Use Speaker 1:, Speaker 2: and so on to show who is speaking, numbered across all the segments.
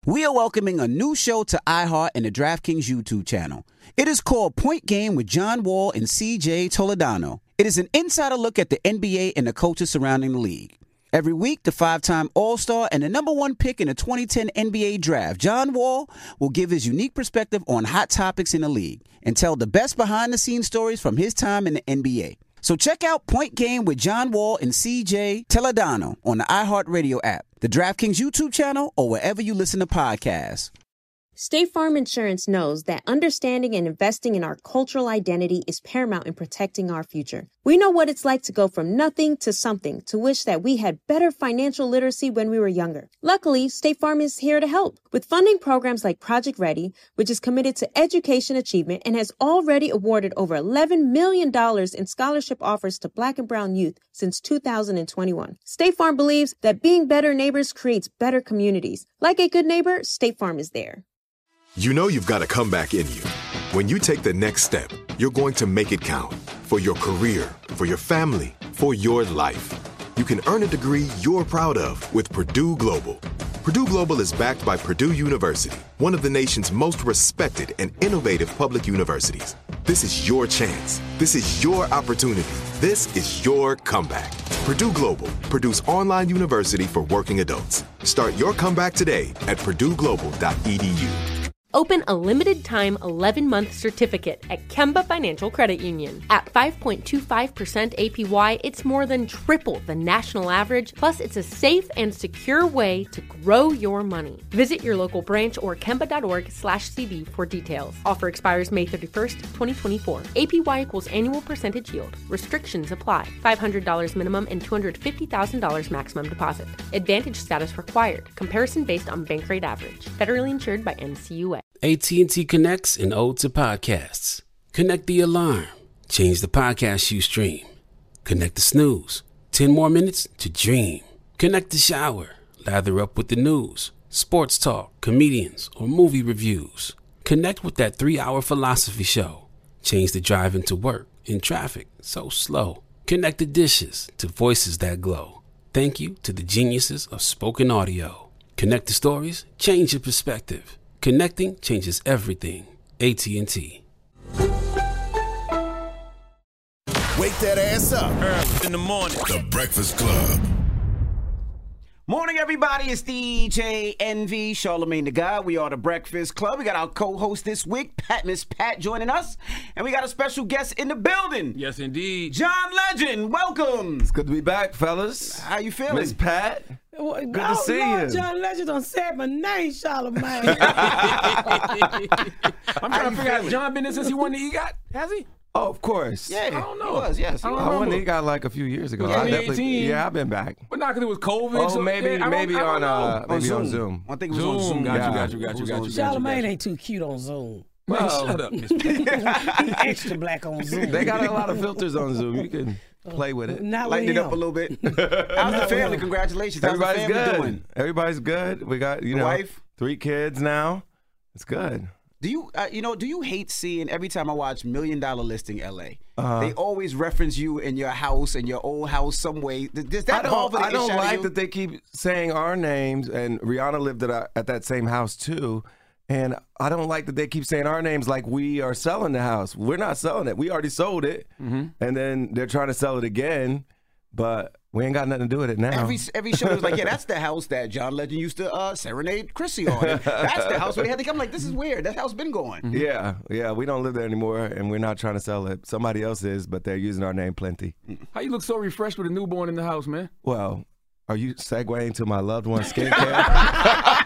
Speaker 1: We are welcoming a new show to iHeart and the DraftKings YouTube channel. It is called Point Game with John Wall and CJ Toledano. It is an insider look at the NBA and the coaches surrounding the league. Every week, the 5-time All-Star and the number one pick in the 2010 NBA Draft, John Wall, will give his unique perspective on hot topics in the league and tell the best behind-the-scenes stories from his time in the NBA. So check out Point Game with John Wall and CJ Toledano on the iHeartRadio app, the DraftKings YouTube channel, or wherever you listen to podcasts.
Speaker 2: State Farm Insurance knows that understanding and investing in our cultural identity is paramount in protecting our future. We know what it's like to go from nothing to something, to wish that we had better financial literacy when we were younger. Luckily, State Farm is here to help with funding programs like Project Ready, which is committed to education achievement and has already awarded over $11 million in scholarship offers to Black and Brown youth since 2021. State Farm believes that being better neighbors creates better communities. Like a good neighbor, State Farm is there.
Speaker 3: You know you've got a comeback in you. When you take the next step, you're going to make it count for your career, for your family, for your life. You can earn a degree you're proud of with Purdue Global. Purdue Global is backed by Purdue University, one of the nation's most respected and innovative public universities. This is your chance. This is your opportunity. This is your comeback. Purdue Global, Purdue's online university for working adults. Start your comeback today at purdueglobal.edu.
Speaker 4: Open a limited-time 11-month certificate at Kemba Financial Credit Union. At 5.25% APY, it's more than triple the national average, plus it's a safe and secure way to grow your money. Visit your local branch or kemba.org/cb for details. Offer expires May 31st, 2024. APY equals annual percentage yield. Restrictions apply. $500 minimum and $250,000 maximum deposit. Advantage status required. Comparison based on bank rate average. Federally insured by NCUA.
Speaker 5: AT&T connects an ode to podcasts. Connect the alarm. Change the podcast you stream. Connect the snooze. 10 more minutes to dream. Connect the shower. Lather up with the news, sports talk, comedians, or movie reviews. Connect with that 3-hour philosophy show. Change the drive into work in traffic so slow. Connect the dishes to voices that glow. Thank you to the geniuses of spoken audio. Connect the stories. Change your perspective. Connecting changes everything. AT&T.
Speaker 6: Wake that ass up.
Speaker 7: Early in the morning.
Speaker 6: The Breakfast Club.
Speaker 1: Morning, everybody. It's DJ Envy, Charlamagne the God. We are the Breakfast Club. We got our co-host this week, Miss Pat, joining us. And we got a special guest in the building.
Speaker 7: Yes, indeed.
Speaker 1: John Legend, welcome.
Speaker 8: It's good to be back, fellas.
Speaker 1: How you feeling?
Speaker 8: Miss Pat.
Speaker 9: Good
Speaker 8: to see you.
Speaker 9: John Legend done said my name, Charlamagne.
Speaker 7: I'm trying to figure out, John been there since he won the EGOT? Has he?
Speaker 8: Oh, of course.
Speaker 1: Yeah,
Speaker 7: I don't know.
Speaker 1: He was, yes.
Speaker 7: I don't
Speaker 8: I
Speaker 7: remember.
Speaker 8: won the EGOT like a few years ago.
Speaker 7: Yeah,
Speaker 8: I
Speaker 7: 2018.
Speaker 8: I've been back.
Speaker 7: But not because it was COVID.
Speaker 8: Oh,
Speaker 7: so,
Speaker 8: maybe
Speaker 7: yeah,
Speaker 8: maybe
Speaker 7: I don't know.
Speaker 8: on Zoom.
Speaker 1: I think it was on Zoom.
Speaker 7: Got you.
Speaker 9: Charlamagne ain't too cute on Zoom.
Speaker 7: Man,
Speaker 8: Well,
Speaker 7: shut up, Miss Pat.
Speaker 9: He extra black on Zoom.
Speaker 8: They got a lot of filters on Zoom. You can play with it.
Speaker 9: Not
Speaker 1: Lighten
Speaker 9: with
Speaker 1: it
Speaker 9: him.
Speaker 1: up a little bit. How's the family? Congratulations. How's
Speaker 8: Everybody's
Speaker 1: the family
Speaker 8: good.
Speaker 1: doing?
Speaker 8: Everybody's good. We got,
Speaker 1: The wife?
Speaker 8: 3 kids now. It's good.
Speaker 1: Do you hate seeing every time I watch $1 Million Listing LA? They always reference you in your house and your old house some way. Does that bother the
Speaker 8: I don't
Speaker 1: shit out of
Speaker 8: like
Speaker 1: you?
Speaker 8: that they keep saying our names, and Rihanna lived at that same house too. And I don't like that they keep saying our names like we are selling the house. We're not selling it. We already sold it.
Speaker 1: Mm-hmm.
Speaker 8: And then they're trying to sell it again, but we ain't got nothing to do with it now.
Speaker 1: Every show is like, yeah, that's the house that John Legend used to serenade Chrissy on. And that's the house where they had to come. Like, this is weird. That house been going.
Speaker 8: Yeah, we don't live there anymore, and we're not trying to sell it. Somebody else is, but they're using our name plenty.
Speaker 7: How you look so refreshed with a newborn in the house, man?
Speaker 8: Well, are you segueing to my loved one's skincare?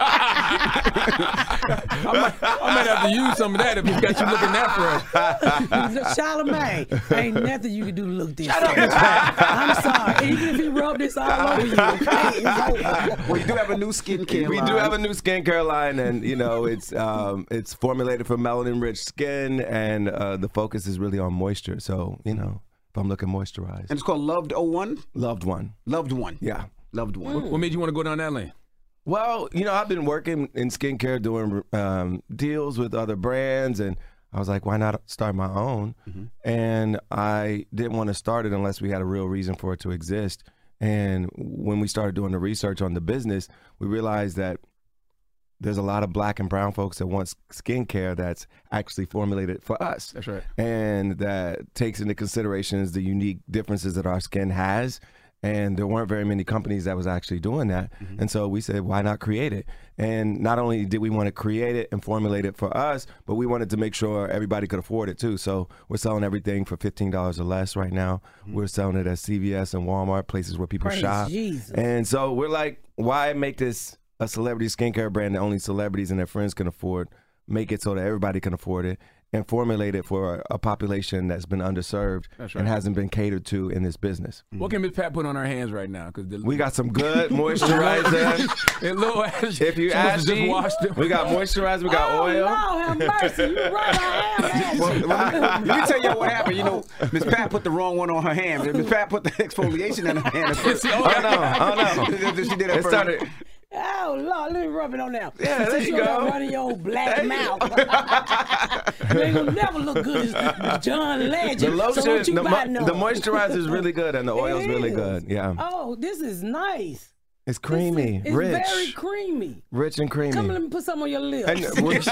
Speaker 7: I might have to use some of that if it's got you looking that fresh.
Speaker 9: Charlamagne, ain't nothing you can do to look this fresh. I'm sorry. Even if he rubbed this all over you, okay, it's over.
Speaker 1: Well, you do have a new skincare
Speaker 8: We
Speaker 1: line.
Speaker 8: do have a new skincare line, and it's formulated for melanin-rich skin, and the focus is really on moisture. So if I'm looking moisturized.
Speaker 1: And it's called Loved 01?
Speaker 8: Loved One.
Speaker 1: Loved One.
Speaker 8: Yeah.
Speaker 1: Loved One.
Speaker 7: What made you want to go down that lane?
Speaker 8: Well, I've been working in skincare, doing deals with other brands, and I was like, why not start my own?
Speaker 1: Mm-hmm.
Speaker 8: And I didn't want to start it unless we had a real reason for it to exist. And when we started doing the research on the business, we realized that there's a lot of black and brown folks that want skincare that's actually formulated for us.
Speaker 7: That's right.
Speaker 8: And that takes into considerations the unique differences that our skin has. And there weren't very many companies that was actually doing that. And so we said, why not create it? And not only did we want to create it and formulate it for us, but we wanted to make sure everybody could afford it too. So we're selling everything for $15 or less right now. We're selling it at CVS and Walmart, places where people shop.
Speaker 9: Jesus.
Speaker 8: And so we're like, why make this a celebrity skincare brand that only celebrities and their friends can afford? Make it so that everybody can afford it, and formulate it for a population that's been underserved and hasn't been catered to in this business.
Speaker 7: What can Miss Pat put on her hands right now?
Speaker 8: We got some good moisturizer. If you ask me, we got moisturizer, we got oil.
Speaker 9: Lord have mercy, you right, I am.
Speaker 1: Let me tell you what happened. You know, Miss Pat put the wrong one on her hand. Miss Pat put the exfoliation in her hand.
Speaker 8: Oh no.
Speaker 1: She did it
Speaker 8: started.
Speaker 9: Oh, Lord, let me rub it on there.
Speaker 8: Yeah, there you go.
Speaker 9: Running your old black mouth. You ain't gonna never look good as John Legend.
Speaker 8: The lotion,
Speaker 9: so
Speaker 8: the moisturizer is really good, and the oil's really good. Yeah.
Speaker 9: Oh, this is nice.
Speaker 8: It's creamy,
Speaker 9: it's
Speaker 8: rich.
Speaker 9: Very creamy.
Speaker 8: Rich and creamy.
Speaker 9: Come on, let me put some on your lips.
Speaker 8: And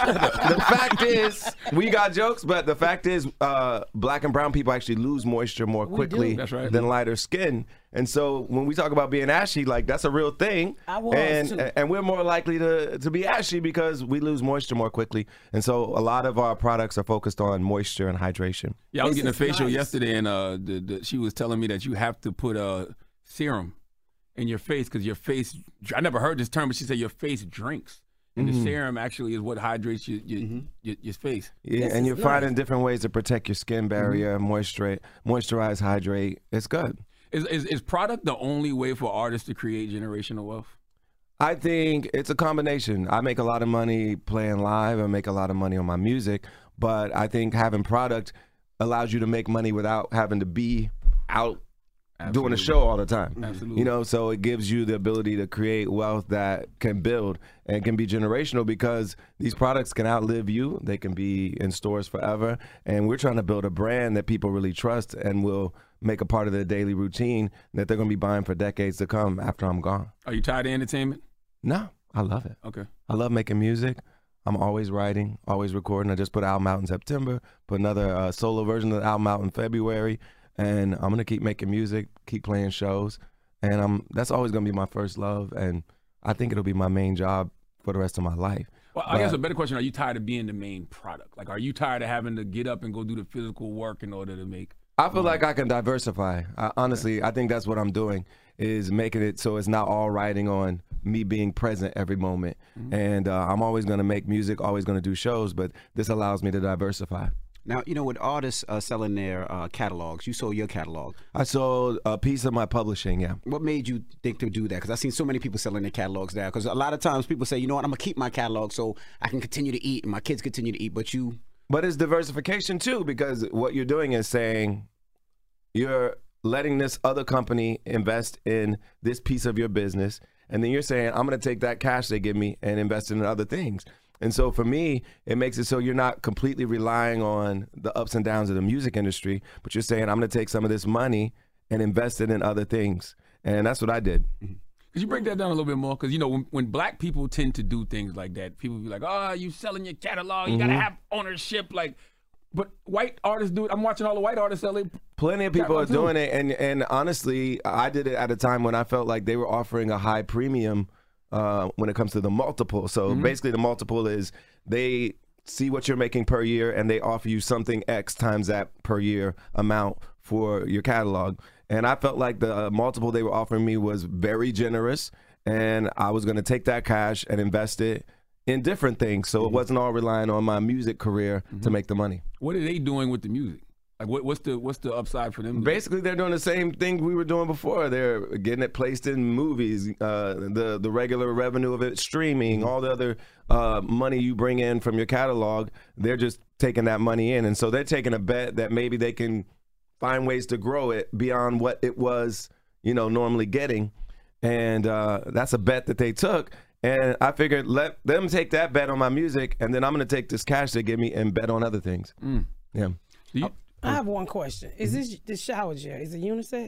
Speaker 8: the fact is, we got jokes, but the fact is, black and brown people actually lose moisture more quickly than lighter skin. And so when we talk about being ashy, like that's a real thing.
Speaker 9: I was
Speaker 8: and we're more likely to be ashy because we lose moisture more quickly. And so a lot of our products are focused on moisture and hydration.
Speaker 7: Yeah, I was getting a facial yesterday, and she was telling me that you have to put a serum in your face because your face, I never heard this term, but she said your face drinks. And the serum actually is what hydrates your face.
Speaker 8: Yeah, and you're finding different ways to protect your skin barrier, moisturize, hydrate. It's good.
Speaker 7: Is product the only way for artists to create generational wealth?
Speaker 8: I think it's a combination. I make a lot of money playing live. I make a lot of money on my music. But I think having product allows you to make money without having to be out doing a show all the time.
Speaker 7: Absolutely.
Speaker 8: You know, so it gives you the ability to create wealth that can build and can be generational because these products can outlive you. They can be in stores forever. And we're trying to build a brand that people really trust and will make a part of their daily routine that they're going to be buying for decades to come after I'm gone.
Speaker 7: Are you tired of entertainment?
Speaker 8: No, I love it.
Speaker 7: Okay.
Speaker 8: I love making music. I'm always writing, always recording. I just put an album out in September, put another solo version of the album out in February. And I'm going to keep making music, keep playing shows. And that's always going to be my first love. And I think it'll be my main job for the rest of my life.
Speaker 7: Well, I guess a better question, are you tired of being the main product? Like, are you tired of having to get up and go do the physical work in order to make
Speaker 8: I feel like I can diversify. Honestly, I think that's what I'm doing, is making it so it's not all riding on me being present every moment. And I'm always going to make music, always going to do shows, but this allows me to diversify.
Speaker 1: Now, you know, with artists selling their catalogs, you sold your catalog.
Speaker 8: I sold a piece of my publishing, yeah.
Speaker 1: What made you think to do that? Because I've seen so many people selling their catalogs now. Because a lot of times people say, you know what, I'm going to keep my catalog so I can continue to eat and my kids continue to eat, but you...
Speaker 8: But it's diversification too, because what you're doing is saying you're letting this other company invest in this piece of your business, and then you're saying, I'm going to take that cash they give me and invest it in other things. And so for me, it makes it so you're not completely relying on the ups and downs of the music industry, but you're saying, I'm going to take some of this money and invest it in other things. And that's what I did.
Speaker 7: Could you break that down a little bit more? Because, you know, when black people tend to do things like that, people be like, oh, you selling your catalog, you got to have ownership. Like, but white artists do it. I'm watching all the white artists sell it.
Speaker 8: Plenty of people are doing it. And honestly, I did it at a time when I felt like they were offering a high premium when it comes to the multiple. So basically the multiple is they see what you're making per year and they offer you something X times that per year amount for your catalog. And I felt like the multiple they were offering me was very generous, and I was going to take that cash and invest it in different things. So it wasn't all relying on my music career to make the money.
Speaker 7: What are they doing with the music? Like, what's the upside for them?
Speaker 8: Basically, they're doing the same thing we were doing before. They're getting it placed in movies, the regular revenue of it, streaming, all the other money you bring in from your catalog. They're just taking that money in. And so they're taking a bet that maybe they can find ways to grow it beyond what it was, you know, normally getting. And that's a bet that they took. And I figured let them take that bet on my music, and then I'm going to take this cash they give me and bet on other things. Yeah.
Speaker 9: I have one question. Is this the shower gel? Is it unisex?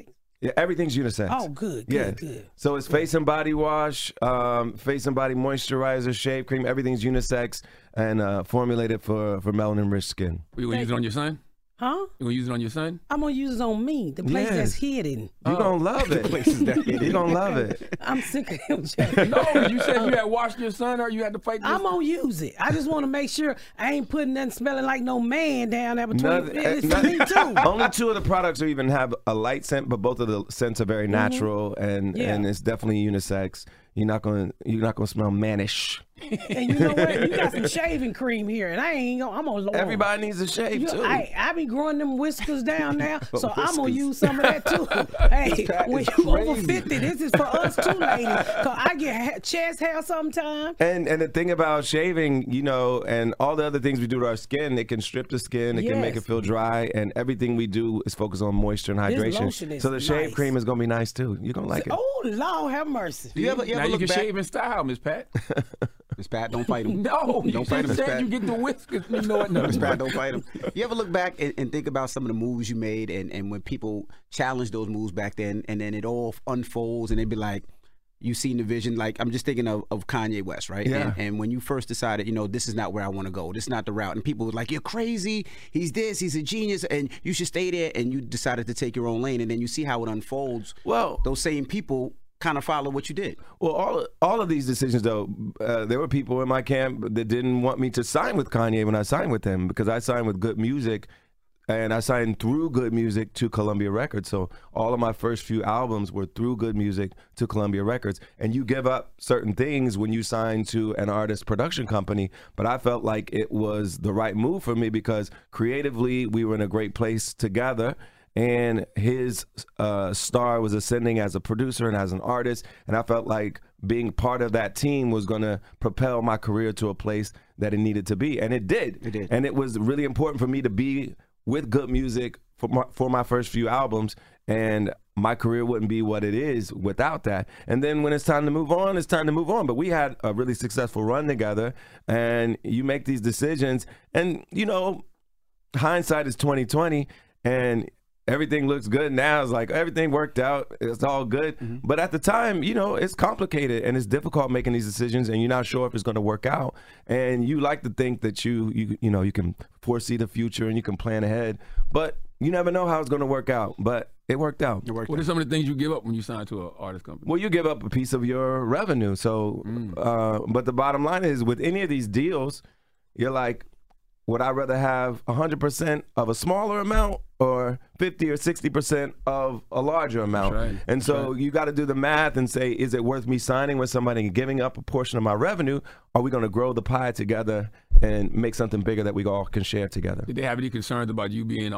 Speaker 8: Yeah, everything's unisex.
Speaker 9: Oh, good, good.
Speaker 8: So it's face and body wash, face and body moisturizer, shave cream. Everything's unisex and formulated for melanin-rich skin.
Speaker 7: You gonna use it on your son?
Speaker 9: Huh?
Speaker 7: You gonna use it on your son?
Speaker 9: I'm gonna use it on me, the place that's hidden.
Speaker 8: You're gonna love it. You're gonna love it.
Speaker 9: I'm sick of him, Jay.
Speaker 7: No, you said you had washed your son or you had to fight this?
Speaker 9: I'm gonna use it. I just want to make sure I ain't putting nothing smelling like no man down there between. It's for me too.
Speaker 8: Only 2 of the products even have a light scent, but both of the scents are very natural and it's definitely unisex. You're not gonna smell mannish.
Speaker 9: And you know what? You got some shaving cream here, and I'm gonna lower.
Speaker 8: Everybody needs a shave too.
Speaker 9: I be growing them whiskers down now, so I'm gonna use some of that too. Hey, when you over 50, this is for us too, ladies. Cause I get chest hair sometimes.
Speaker 8: And the thing about shaving, you know, and all the other things we do to our skin, it can strip the skin, it can make it feel dry, and everything we do is focused on moisture and hydration. So the shave cream is gonna be nice too. You're gonna like it.
Speaker 9: Oh, Lord have mercy.
Speaker 7: You ever now you can shave in style, Miss Pat.
Speaker 1: Miss Pat, don't fight him.
Speaker 7: No,
Speaker 1: don't fight him, Miss Pat.
Speaker 7: You get the whiskers. You know what? No,
Speaker 1: Miss Pat, don't fight him. You ever look back and think about some of the moves you made and when people challenged those moves back then and then it all unfolds and they'd be like, you seen the vision? Like, I'm just thinking of Kanye West, right?
Speaker 8: Yeah.
Speaker 1: And when you first decided, you know, this is not where I want to go. This is not the route. And people were like, you're crazy. He's this. He's a genius. And you should stay there. And you decided to take your own lane. And then you see how it unfolds.
Speaker 8: Well,
Speaker 1: those same people kind of follow what you did.
Speaker 8: Well, all of these decisions, though, there were people in my camp that didn't want me to sign with Kanye when I signed with him because I signed with Good Music. And I signed through Good Music to Columbia Records. So all of my first few albums were through Good Music to Columbia Records. And you give up certain things when you sign to an artist production company. But I felt like it was the right move for me because creatively we were in a great place together. And his star was ascending as a producer and as an artist. And I felt like being part of that team was going to propel my career to a place that it needed to be. And it did.
Speaker 1: It did.
Speaker 8: And it was really important for me to be with Good Music for my first few albums, and my career wouldn't be what it is without that. And then when it's time to move on, it's time to move on. But we had a really successful run together, and you make these decisions, and you know, hindsight is 20/20, and everything looks good now. It's like everything worked out. It's all good. Mm-hmm. But at the time, you know, it's complicated and it's difficult making these decisions and you're not sure if it's going to work out. And you like to think that you know, you can foresee the future and you can plan ahead. But you never know how it's going to work out. But it worked out.
Speaker 7: What are some of the things you give up when you sign to an artist company?
Speaker 8: Well, you give up a piece of your revenue. So, but the bottom line is with any of these deals, you're like, would I rather have 100% of a smaller amount or 50 or 60% of a larger amount?
Speaker 7: That's right.
Speaker 8: And so you got to do the math and say, is it worth me signing with somebody and giving up a portion of my revenue? Are we going to grow the pie together and make something bigger that we all can share together?
Speaker 7: Did they have any concerns about you being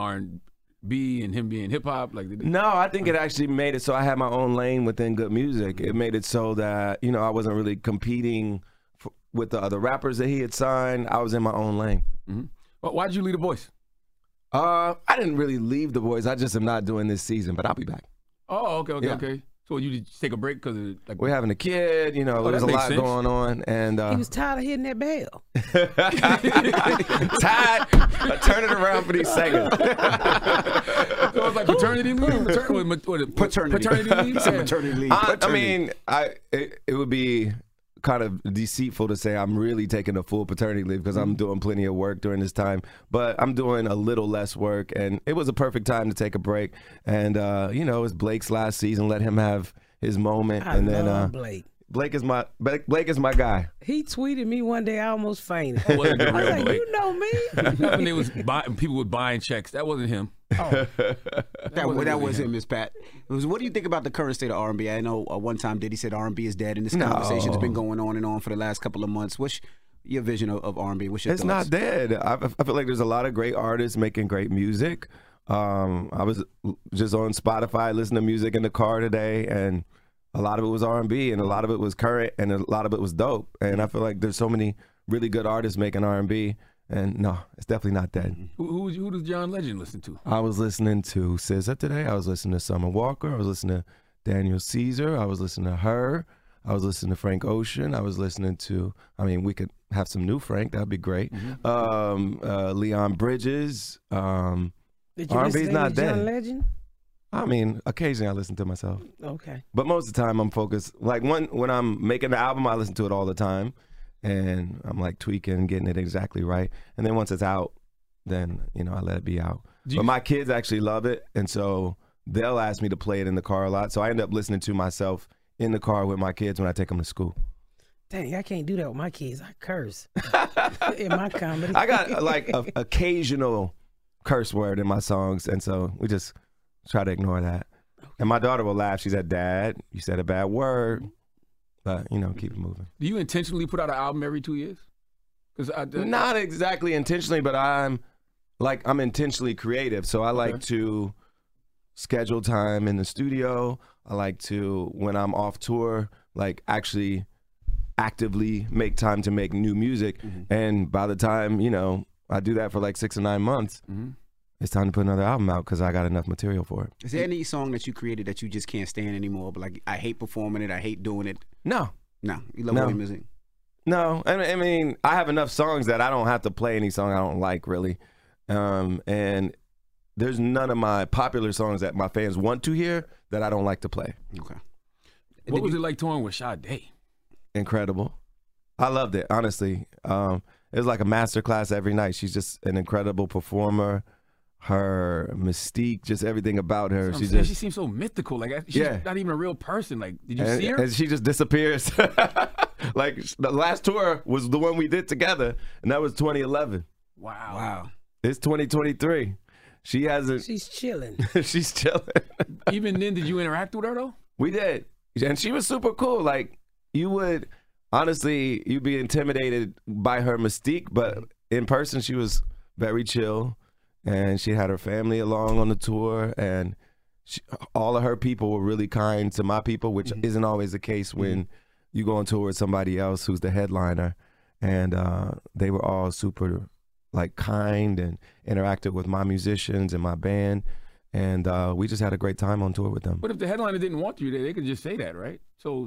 Speaker 7: R&B and him being hip hop?
Speaker 8: No, I think it actually made it so I had my own lane within Good Music. It made it so that, you know, I wasn't really competing with the other rappers that he had signed. I was in my own lane.
Speaker 7: Mm-hmm. Well, why did you leave The Voice?
Speaker 8: I didn't really leave The Voice. I just am not doing this season, but I'll be back.
Speaker 7: Oh, okay. So you just take a break because
Speaker 8: we're having a kid, you know, there's a lot going on, and
Speaker 9: he was tired of hitting that bell.
Speaker 8: Tired. Turn it around for these seconds.
Speaker 7: So it's like paternity leave, paternity leave.
Speaker 1: Maternity leave.
Speaker 8: I mean, it would be kind of deceitful to say I'm really taking a full paternity leave because I'm doing plenty of work during this time, but I'm doing a little less work, and it was a perfect time to take a break. And you know, it's Blake's last season. Let him have his moment.
Speaker 9: I love Blake.
Speaker 8: Blake is my guy.
Speaker 9: He tweeted me one day, I almost fainted.
Speaker 7: That wasn't the
Speaker 9: I was
Speaker 7: real
Speaker 9: like,
Speaker 7: Blake.
Speaker 9: you know me.
Speaker 7: When they was people were buying checks, that wasn't him.
Speaker 1: Oh. that was him, Miss Pat. What do you think about the current state of R&B? I know one time Diddy said R&B is dead, and this conversation's been going on and on for the last couple of months. What's your vision of R&B? What's your thoughts?
Speaker 8: Not dead. I feel like there's a lot of great artists making great music. I was just on Spotify listening to music in the car today, and a lot of it was R&B, and a lot of it was current, and a lot of it was dope. And I feel like there's so many really good artists making R&B. And no, it's definitely not dead.
Speaker 7: Who does John Legend listen to?
Speaker 8: I was listening to SZA today. I was listening to Summer Walker. I was listening to Daniel Caesar. I was listening to her. I was listening to Frank Ocean. I was listening to, I mean, we could have some new Frank. That would be great. Mm-hmm. Leon Bridges.
Speaker 9: Did you
Speaker 8: R&B's
Speaker 9: listen
Speaker 8: not
Speaker 9: to John
Speaker 8: dead.
Speaker 9: Legend?
Speaker 8: I mean, occasionally I listen to myself.
Speaker 9: Okay.
Speaker 8: But most of the time I'm focused. Like when I'm making the album, I listen to it all the time. And I'm like tweaking, getting it exactly right. And then once it's out, then, I let it be out. But my kids actually love it. And so they'll ask me to play it in the car a lot. So I end up listening to myself in the car with my kids when I take them to school.
Speaker 9: Dang, I can't do that with my kids. I curse in my comedy.
Speaker 8: I got like an occasional curse word in my songs. And so we just try to ignore that. And my daughter will laugh. She said, Dad, you said a bad word. But, keep it moving.
Speaker 7: Do you intentionally put out an album every 2 years?
Speaker 8: Not exactly intentionally, but I'm intentionally creative. So I like to schedule time in the studio. I like to, when I'm off tour, like actually actively make time to make new music. And by the time, I do that for like 6 or 9 months, it's time to put another album out because I got enough material for it.
Speaker 1: Is there any song that you created that you just can't stand anymore? But like, I hate performing it. I hate doing it.
Speaker 8: No.
Speaker 1: You love all your music.
Speaker 8: No, I mean, I have enough songs that I don't have to play any song I don't like, really. And there's none of my popular songs that my fans want to hear that I don't like to play.
Speaker 1: Okay.
Speaker 7: What was it like touring with Sade?
Speaker 8: Incredible. I loved it, honestly. It was like a master class every night. She's just an incredible performer. Her mystique, just everything about her.
Speaker 7: She seems so mythical. Like she's not even a real person. Like, did you see her?
Speaker 8: And she just disappears. Like the last tour was the one we did together, and that was 2011.
Speaker 7: Wow.
Speaker 8: It's 2023. She hasn't.
Speaker 9: She's chilling.
Speaker 8: She's chilling.
Speaker 7: Even then, did you interact with her though?
Speaker 8: We did, and she was super cool. Like you'd be intimidated by her mystique, but in person she was very chill. And she had her family along on the tour, and all of her people were really kind to my people, which isn't always the case when you go on tour with somebody else who's the headliner. And they were all super kind and interacted with my musicians and my band. And we just had a great time on tour with them.
Speaker 7: But if the headliner didn't want you there, they could just say that, right? So,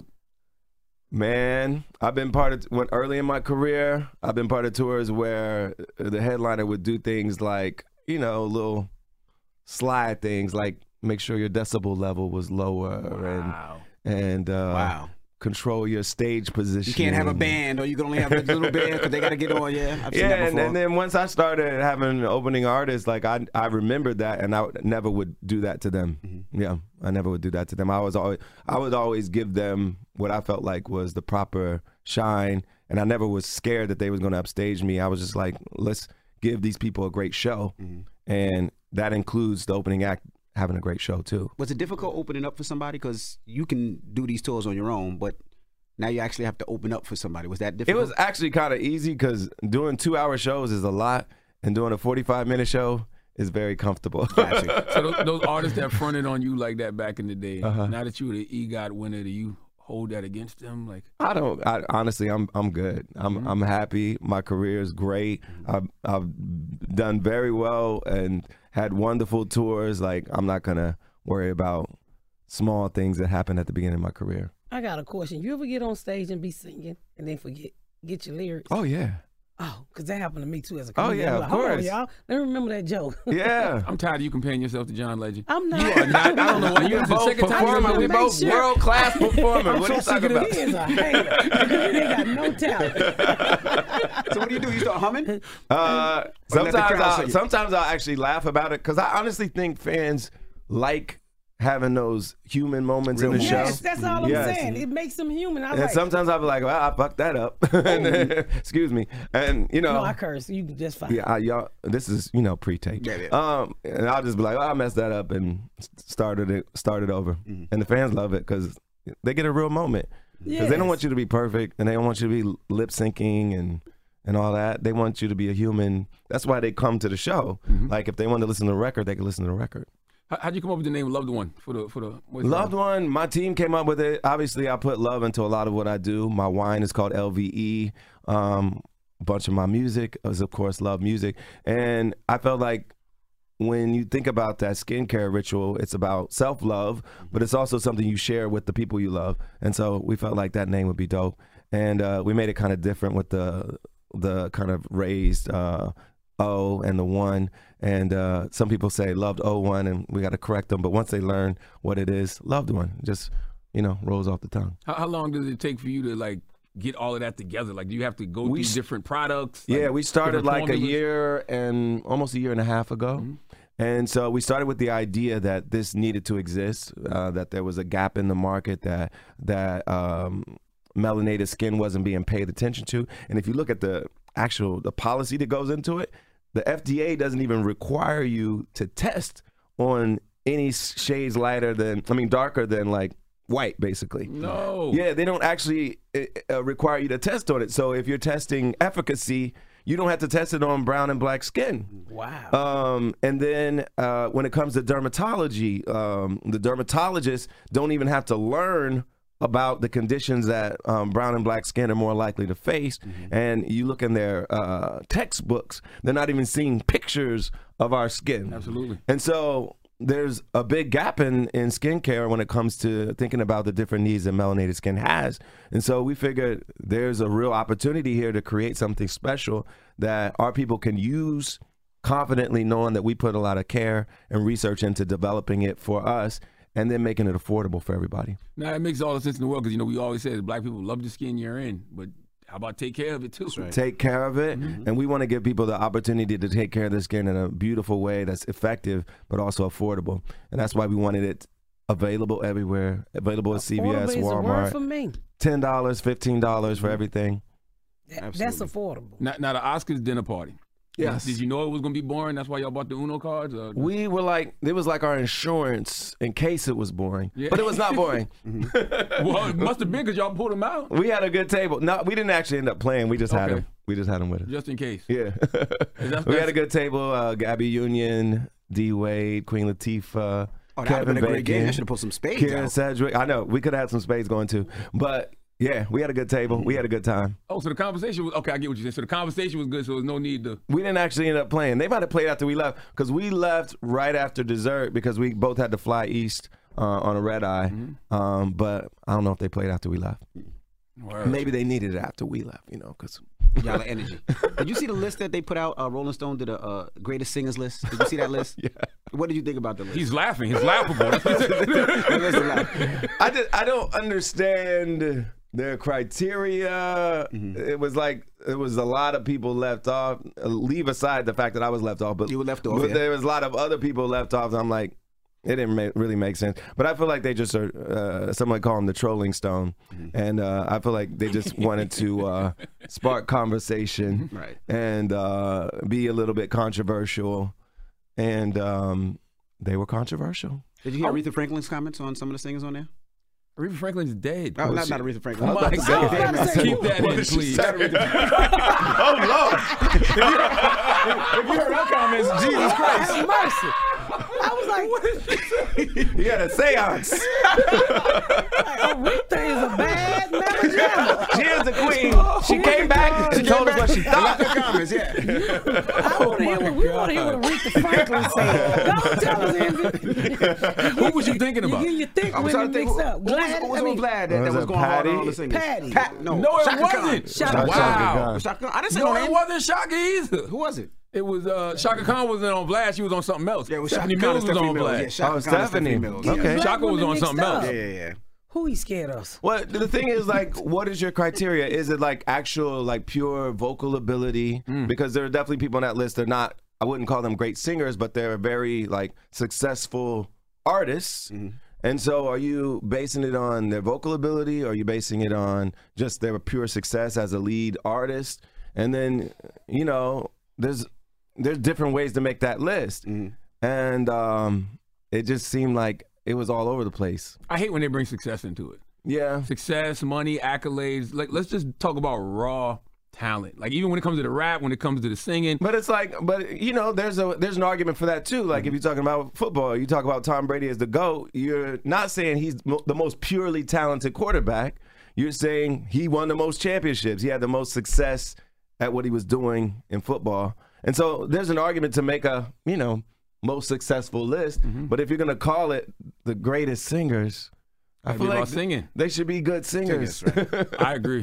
Speaker 8: man, I've been early in my career, I've been part of tours where the headliner would do things like, little slide things like make sure your decibel level was lower and control your stage position.
Speaker 1: You can't have a band, or you can only have a little band because they got to get on. I've seen that before.
Speaker 8: And then once I started having opening artists, like I remembered that, and I never would do that to them. Yeah, I never would do that to them. I would always give them what I felt like was the proper shine, and I never was scared that they was going to upstage me. I was just like, let's give these people a great show, and that includes the opening act having a great show too.
Speaker 1: Was it difficult opening up for somebody? Because you can do these tours on your own, but now you actually have to open up for somebody. Was that difficult?
Speaker 8: It was actually kind of easy because doing 2-hour shows is a lot, and doing a 45-minute show is very comfortable.
Speaker 7: Gotcha. So those artists that fronted on you like that back in the day, now that you were the EGOT winner, do you hold that against them? Like,
Speaker 8: honestly, I'm good. I'm happy. My career is great. I've done very well and had wonderful tours. Like, I'm not gonna worry about small things that happened at the beginning of my career.
Speaker 9: I got a question. You ever get on stage and be singing and then get your lyrics?
Speaker 8: Oh yeah.
Speaker 9: Oh, because that happened to me too as a comedian.
Speaker 8: Oh yeah, of course.
Speaker 9: Hold on, y'all. Let me remember that joke.
Speaker 8: Yeah.
Speaker 7: I'm tired of you comparing yourself to John Legend.
Speaker 9: I'm not.
Speaker 7: You are not. I don't know why you're the second time.
Speaker 8: We're both world-class performers. What are you talking about?
Speaker 9: He is a hater because he ain't got no talent.
Speaker 1: So what do? You start humming?
Speaker 8: Sometimes I'll actually laugh about it because I honestly think fans like having those human moments in the show.
Speaker 9: Yes, that's all I'm saying. It makes them human.
Speaker 8: Sometimes I'll be like, well, I fucked that up. Excuse me. And,
Speaker 9: No, I curse. You just fine.
Speaker 8: Yeah, y'all, this is, pre-tape.
Speaker 1: Yeah.
Speaker 8: And I'll just be like, I messed that up and started over. And the fans love it because they get a real moment. Because they don't want you to be perfect, and they don't want you to be lip syncing and all that. They want you to be a human. That's why they come to the show. Like, if they want to listen to the record, they can listen to the record.
Speaker 7: How'd you come up with the name Loved One for the
Speaker 8: Loved One? My team came up with it. Obviously, I put love into a lot of what I do. My wine is called LVE. A bunch of my music is, of course, love music. And I felt like when you think about that skincare ritual, it's about self-love, but it's also something you share with the people you love. And so we felt like that name would be dope. And we made it kind of different with the kind of raised O and the 1. And some people say loved O1, and we got to correct them. But once they learn what it is, loved one, just, rolls off the tongue.
Speaker 7: How long does it take for you to, like, get all of that together? Like, do you have to go through different products?
Speaker 8: Yeah, we started like a year and almost a year and a half ago. Mm-hmm. And so we started with the idea that this needed to exist, that there was a gap in the market, that melanated skin wasn't being paid attention to. And if you look at the policy that goes into it, the FDA doesn't even require you to test on any shades darker than like white, basically.
Speaker 7: No.
Speaker 8: Yeah, they don't actually require you to test on it. So if you're testing efficacy, you don't have to test it on brown and black skin.
Speaker 9: Wow.
Speaker 8: And then when it comes to dermatology, the dermatologists don't even have to learn about the conditions that brown and black skin are more likely to face. Mm-hmm. And you look in their textbooks, they're not even seeing pictures of our skin.
Speaker 7: Absolutely.
Speaker 8: And so there's a big gap in skincare when it comes to thinking about the different needs that melanated skin has. And so we figured there's a real opportunity here to create something special that our people can use confidently, knowing that we put a lot of care and research into developing it for us and then making it affordable for everybody.
Speaker 7: Now, it makes all the sense in the world because, we always say that black people love the skin you're in, but how about take care of it, too?
Speaker 8: That's right. Take care of it, and we want to give people the opportunity to take care of their skin in a beautiful way that's effective but also affordable. And that's why we wanted it available everywhere, available at CVS, Walmart.
Speaker 9: For me.
Speaker 8: $10, $15 for everything.
Speaker 9: That's affordable.
Speaker 7: Now, the Oscars dinner party.
Speaker 8: Yes.
Speaker 7: Did you know it was going to be boring? That's why y'all bought the Uno cards? Or?
Speaker 8: We were like, it was like our insurance in case it was boring. Yeah. But it was not boring.
Speaker 7: Well, it must have been because y'all pulled them out.
Speaker 8: We had a good table. No, we didn't actually end up playing. We just had them. We just had them with us.
Speaker 7: Just in case.
Speaker 8: Yeah. We had a good table. Gabby Union, D. Wade, Queen Latifah, Kevin
Speaker 1: been a great game. I should have put some spades
Speaker 8: Karen
Speaker 1: out.
Speaker 8: Sedgwick. I know. We could have had some spades going too. But yeah, we had a good table. We had a good time.
Speaker 7: Oh, so the conversation was, okay, I get what you said. So the conversation was good, so there was no need to.
Speaker 8: We didn't actually end up playing. They might have played after we left because we left right after dessert because we both had to fly east on a red eye. Mm-hmm. But I don't know if they played after we left. Word. Maybe they needed it after we left, because
Speaker 1: y'all the energy. Did you see the list that they put out? Rolling Stone did a greatest singers list. Did you see that list?
Speaker 8: Yeah.
Speaker 1: What did you think about the list?
Speaker 7: He's laughing. He's laughable.
Speaker 8: I don't understand their criteria. Mm-hmm. It was a lot of people left off. Leave aside the fact that I was left off, but
Speaker 1: you were left off.
Speaker 8: But there was a lot of other people left off. And I'm like, it didn't really make sense. But I feel like they just are, someone call them the trolling stone. Mm-hmm. And I feel like they just wanted to spark conversation
Speaker 1: right.
Speaker 8: and be a little bit controversial. And they were controversial.
Speaker 1: Did you hear Aretha Franklin's comments on some of the singers on there?
Speaker 7: Aretha Franklin's dead.
Speaker 1: Oh, not Aretha Franklin.
Speaker 7: Oh, my God. Keep that in, please.
Speaker 8: Oh, Lord.
Speaker 7: If you heard her comments, Jesus Christ.
Speaker 9: Have mercy. I was like,
Speaker 8: you got a seance.
Speaker 9: Aretha is a bad melodrama.
Speaker 8: She is the queen. She came back and told us what she thought.
Speaker 1: Her comments, yeah.
Speaker 9: I want to hear what Aretha Franklin said. Don't tell us, Andrew.
Speaker 7: Who was you thinking about?
Speaker 9: You think when you mix up.
Speaker 1: Who was glad that was going on all the singers?
Speaker 9: Patty.
Speaker 7: No, it wasn't.
Speaker 8: Wow.
Speaker 1: Shaka, I didn't say
Speaker 7: no,
Speaker 1: name.
Speaker 7: It wasn't Shaka either.
Speaker 1: Who was it?
Speaker 7: It was Shaka Khan wasn't on Blast. She was on something else.
Speaker 1: Yeah, it was
Speaker 7: Stephanie
Speaker 1: Shaka
Speaker 7: Mills was on Blast.
Speaker 1: Yeah,
Speaker 8: Stephanie. Okay.
Speaker 7: Shaka was on something else.
Speaker 1: Yeah.
Speaker 9: Who he scared us?
Speaker 8: Well, the thing is, what is your criteria? Is it actual, pure vocal ability? Because there are definitely people on that list. They're not, I wouldn't call them great singers, but they're very, successful artists. Mm-hmm. And so are you basing it on their vocal ability, or are you basing it on just their pure success as a lead artist? And then, there's different ways to make that list. Mm-hmm. And it just seemed like it was all over the place.
Speaker 7: I hate when they bring success into it.
Speaker 8: Yeah.
Speaker 7: Success, money, accolades. Let's just talk about raw talent. Even when it comes to the rap, when it comes to the singing.
Speaker 8: But it's there's an argument for that too. If you're talking about football, you talk about Tom Brady as the GOAT, you're not saying he's the most purely talented quarterback. You're saying he won the most championships. He had the most success at what he was doing in football. And so there's an argument to make a, most successful list. Mm-hmm. But if you're going to call it the greatest singers, I feel like
Speaker 7: singing.
Speaker 8: They should be good singers.
Speaker 7: Right. I agree.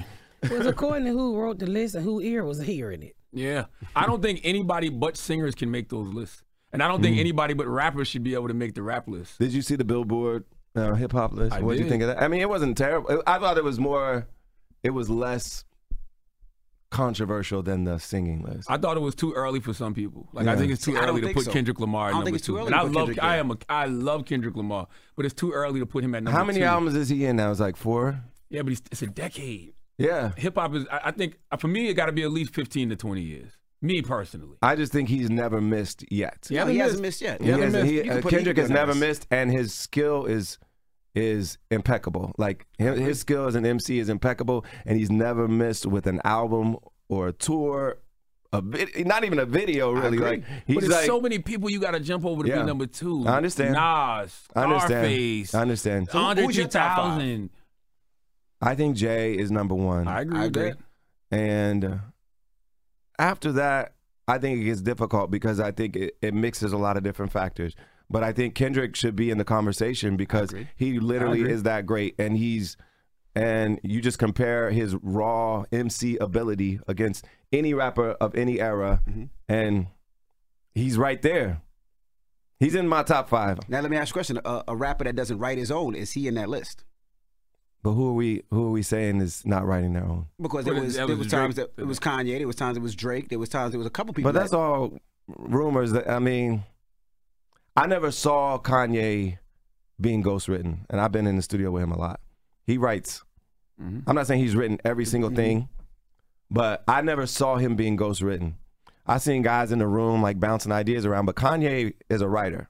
Speaker 9: Was according to who wrote the list and who ear was hearing it.
Speaker 7: Yeah. I don't think anybody but singers can make those lists. And I don't think anybody but rappers should be able to make the rap list.
Speaker 8: Did you see the Billboard hip hop list? What did you think of that? I mean, it wasn't terrible. I thought it was less controversial than the singing list.
Speaker 7: I thought it was too early for some people. I think it's too early to put Kendrick Lamar at number 2. And I love Kendrick Lamar, but it's too early to put him at number 2.
Speaker 8: How many albums is he in now? It's like 4?
Speaker 7: Yeah, but it's a decade.
Speaker 8: Yeah.
Speaker 7: Hip hop is, I think, for me, it got to be at least 15 to 20 years. Me personally.
Speaker 8: I just think he's never missed yet.
Speaker 1: Yeah, he hasn't missed yet.
Speaker 8: Kendrick has never missed, and his skill is impeccable. Like his skill as an MC is impeccable, and he's never missed with an album or a tour, not even a video really. Like
Speaker 7: but there's so many people you got to jump over to be number 2.
Speaker 8: I understand.
Speaker 7: Nas, Scarface,
Speaker 8: I understand.
Speaker 1: So
Speaker 7: Andre
Speaker 1: who's your top
Speaker 7: 3000.
Speaker 8: I think Jay is number 1.
Speaker 7: I agree with that.
Speaker 8: And after that, I think it gets difficult because I think it mixes a lot of different factors. But I think Kendrick should be in the conversation because he literally is that great. And you just compare his raw MC ability against any rapper of any era, and he's right there. He's in my top 5.
Speaker 1: Now let me ask you a question. A rapper that doesn't write his own, is he in that list?
Speaker 8: But who are we saying is not writing their own?
Speaker 1: Because there was times that it was Kanye, there was times it was Drake, there was times it was a couple people.
Speaker 8: But that's all rumors. I never saw Kanye being ghostwritten, and I've been in the studio with him a lot. He writes. I'm not saying he's written every single thing, but I never saw him being ghostwritten. I seen guys in the room like bouncing ideas around, but Kanye is a writer.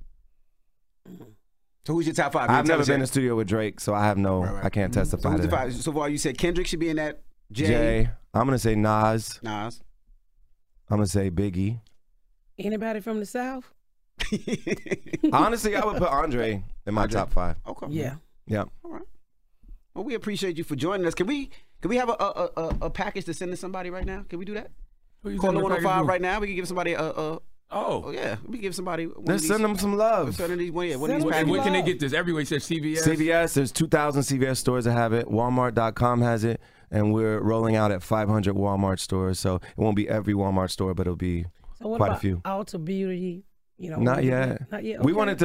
Speaker 1: So who's your top 5?
Speaker 8: I've never been in the studio with Drake, so I have I can't testify to that.
Speaker 1: So far you said Kendrick should be in that.
Speaker 8: Jay. I'm going to say Nas. I'm going to say Biggie.
Speaker 9: Anybody from the South?
Speaker 8: Honestly, I would put Andre in my top 5.
Speaker 1: Okay.
Speaker 9: Yeah.
Speaker 8: Yeah.
Speaker 1: All right. Well, we appreciate you for joining us. Can we have a package to send to somebody right now? Can we do that? Call the 105 right now. We can give somebody Oh yeah, we give somebody.
Speaker 8: Let's send them some love.
Speaker 1: When
Speaker 7: can they get this? Everywhere. Says CVS.
Speaker 8: CVS. There's 2,000 CVS stores that have it. Walmart.com has it, and we're rolling out at 500 Walmart stores. So it won't be every Walmart store, but it'll be quite a few.
Speaker 9: Ulta Beauty,
Speaker 8: Not yet.
Speaker 9: Not yet. Okay.
Speaker 8: We wanted to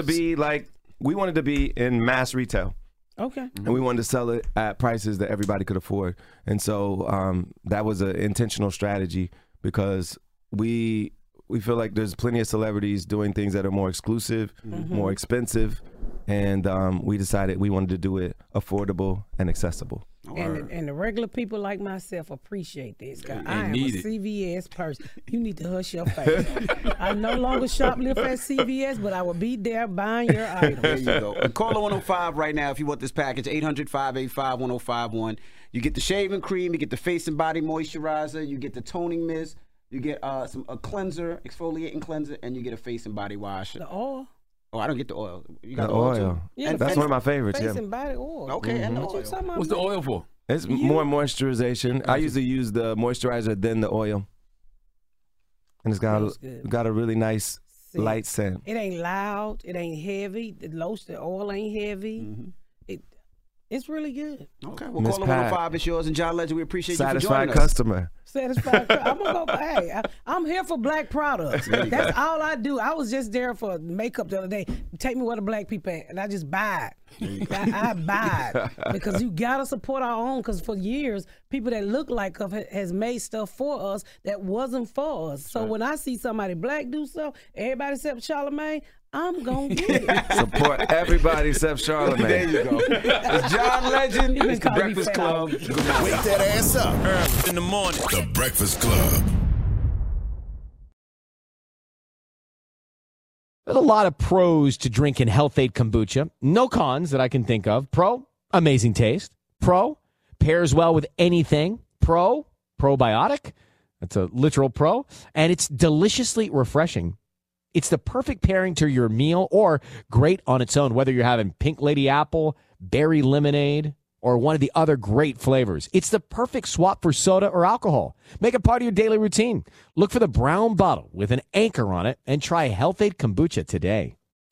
Speaker 8: be in mass retail.
Speaker 9: Okay.
Speaker 8: And we wanted to sell it at prices that everybody could afford, and so that was an intentional strategy because we feel like there's plenty of celebrities doing things that are more exclusive, more expensive, and we decided we wanted to do it affordable and accessible.
Speaker 9: And the regular people like myself appreciate this. I am a CVS person. You need to hush your face. I no longer shoplift at CVS, but I will be there buying your items.
Speaker 1: There you go. And call the 105 right now if you want this package, 800-585-1051. You get the shaving cream, you get the face and body moisturizer, you get the toning mist, you get a cleanser, exfoliating cleanser, and you get a face and body wash.
Speaker 9: The oil?
Speaker 1: Oh, I don't get the oil. You got
Speaker 8: the
Speaker 1: oil
Speaker 8: too?
Speaker 9: Yeah,
Speaker 8: that's one of my favorites.
Speaker 9: Face and body oil.
Speaker 1: Okay, and the oil.
Speaker 7: What's the oil for?
Speaker 8: It's more moisturization. I usually use the moisturizer then the oil, and it's got a really nice light scent.
Speaker 9: It ain't loud. It ain't heavy. The oil ain't heavy. It's really good.
Speaker 1: Okay, well, call the 105. It's yours. And John Legend, we appreciate you for joining us.
Speaker 8: Satisfied customer.
Speaker 9: Satisfied. I'm gonna go. Hey, I'm here for black products. That's all I do. I was just there for makeup the other day. Take me where the black people at, and I just buy it. I buy it because you gotta support our own. Because for years, people that look like us has made stuff for us that wasn't for us. So when I see somebody black do stuff, everybody except Charlamagne, I'm going to get it.
Speaker 8: Support everybody except Charlamagne.
Speaker 1: There you go. It's John Legend. It's The Breakfast Club.
Speaker 6: Wake that ass up. Early in the morning. The Breakfast Club.
Speaker 10: There's a lot of pros to drinking Health-Ade kombucha. No cons that I can think of. Pro, amazing taste. Pro, pairs well with anything. Pro, probiotic. That's a literal pro. And it's deliciously refreshing. It's the perfect pairing to your meal or great on its own, whether you're having pink lady apple, berry lemonade, or one of the other great flavors. It's the perfect swap for soda or alcohol. Make it part of your daily routine. Look for the brown bottle with an anchor on it and try Health-Ade kombucha today.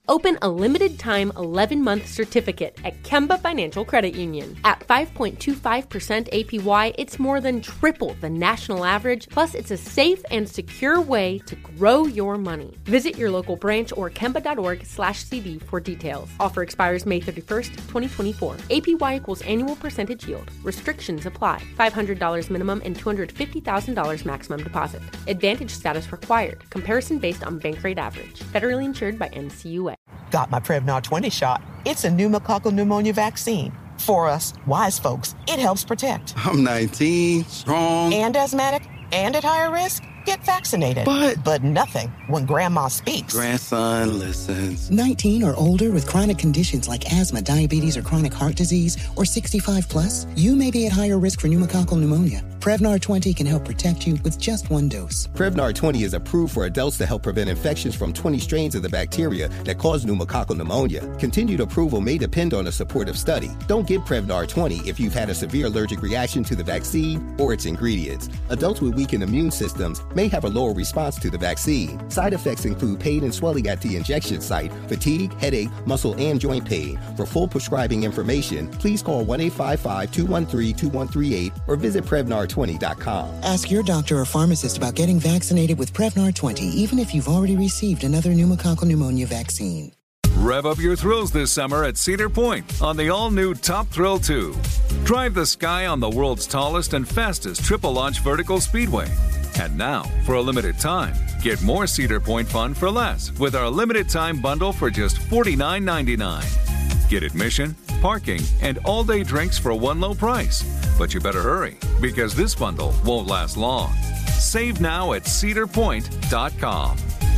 Speaker 4: Open a limited-time 11-month certificate at Kemba Financial Credit Union. At 5.25% APY, it's more than triple the national average, plus it's a safe and secure way to grow your money. Visit your local branch or kemba.org/CD for details. Offer expires May 31st, 2024. APY equals annual percentage yield. Restrictions apply. $500 minimum and $250,000 maximum deposit. Advantage status required. Comparison based on bank rate average. Federally insured by NCUA.
Speaker 11: Got my Prevnar 20 shot. It's a pneumococcal pneumonia vaccine. For us, wise folks, it helps protect.
Speaker 12: I'm 19, strong.
Speaker 11: And asthmatic, and at higher risk. Get vaccinated. But nothing when grandma speaks.
Speaker 12: Grandson listens.
Speaker 13: 19 or older with chronic conditions like asthma, diabetes, or chronic heart disease, or 65 plus, you may be at higher risk for pneumococcal pneumonia. Prevnar 20 can help protect you with just one dose.
Speaker 14: Prevnar 20 is approved for adults to help prevent infections from 20 strains of the bacteria that cause pneumococcal pneumonia. Continued approval may depend on a supportive study. Don't get Prevnar 20 if you've had a severe allergic reaction to the vaccine or its ingredients. Adults with weakened immune systems may have a lower response to the vaccine. Side effects include pain and swelling at the injection site, fatigue, headache, muscle, and joint pain. For full prescribing information, please call 1-855-213-2138 or visit Prevnar20.com.
Speaker 13: Ask your doctor or pharmacist about getting vaccinated with Prevnar 20, even if you've already received another pneumococcal pneumonia vaccine.
Speaker 15: Rev up your thrills this summer at Cedar Point on the all-new Top Thrill 2. Drive the sky on the world's tallest and fastest triple-launch vertical speedway. And now, for a limited time, get more Cedar Point fun for less with our limited-time bundle for just $49.99. Get admission, parking, and all-day drinks for one low price. But you better hurry, because this bundle won't last long. Save now at cedarpoint.com.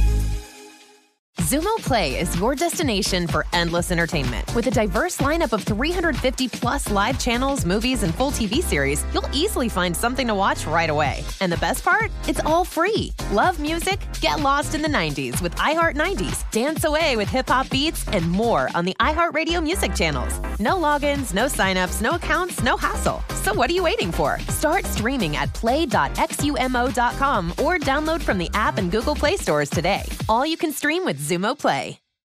Speaker 16: Xumo Play is your destination for endless entertainment. With a diverse lineup of 350-plus live channels, movies, and full TV series, you'll easily find something to watch right away. And the best part? It's all free. Love music? Get lost in the 90s with iHeart 90s, dance away with hip-hop beats, and more on the iHeartRadio music channels. No logins, no signups, no accounts, no hassle. So what are you waiting for? Start streaming at play.xumo.com or download from the app and Google Play stores today. All you can stream with Xumo Play.